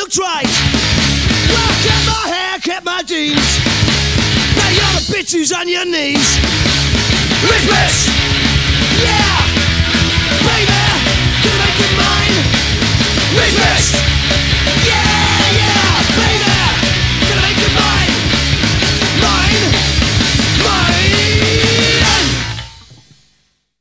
looked right. Well, I kept my hair, kept my jeans. Now you're the bitch who's on your knees. Rich bitch!